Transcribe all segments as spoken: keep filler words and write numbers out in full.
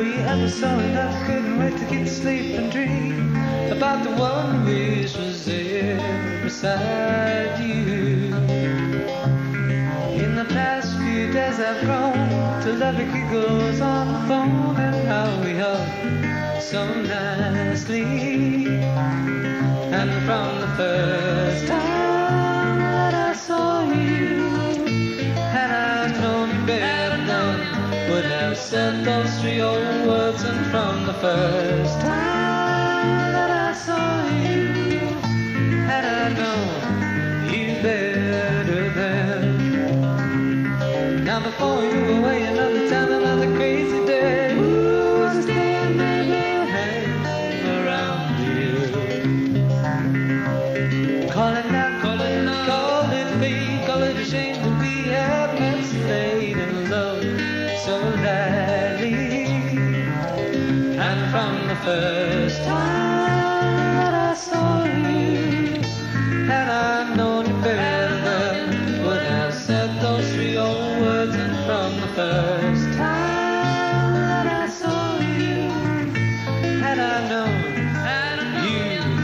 ever saw enough, couldn't wait to get to sleep and dream about the one who wish was there beside you. In the past few days I've grown to love your giggles on the phone and how we hug so nicely. And from the first time that I saw you, had I known you better then, would have said those three old words. And from the first time that I saw you, had I known you better then. Now before you were away another time, another crazy day, ooh, I still maybe hang around you. Call it now, call it now, call it me, call it a shame that we have met so late in love so lightly. And from the first time that I saw you, had I known you better, would have said those three old words. And from the first time that I saw you, had I known you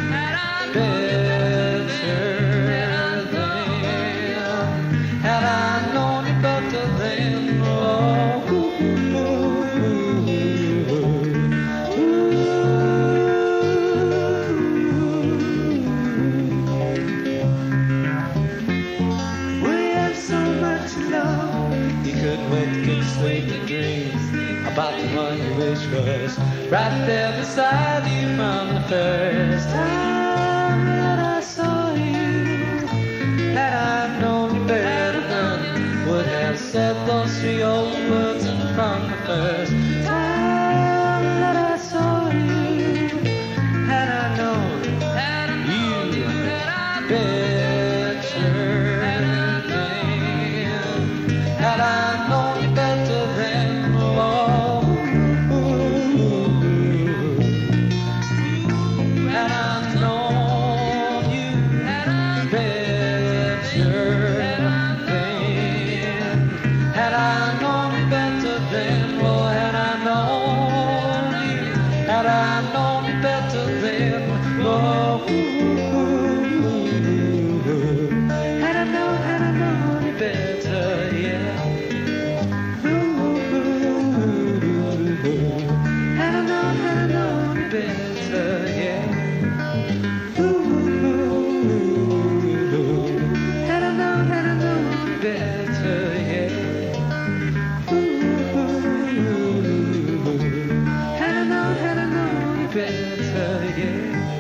better then, had I known you better then, oh, ooh, we have so much love, you couldn't wait to get to sleep and dream about the one you wish was right there beside you. From the first time that I saw you, had I known you better then, would have said those three old words. And from the first time that I saw you, had I known you better then, had I known you better then, oh, had I known you better then, had I known you better then, oh, had I known you, had I known you better then, oh, had I known, had I known you better, yeah. Had I known, had I known you better, yeah. Had I known, had I known you better, yeah. Had I known, had I known you better, yeah.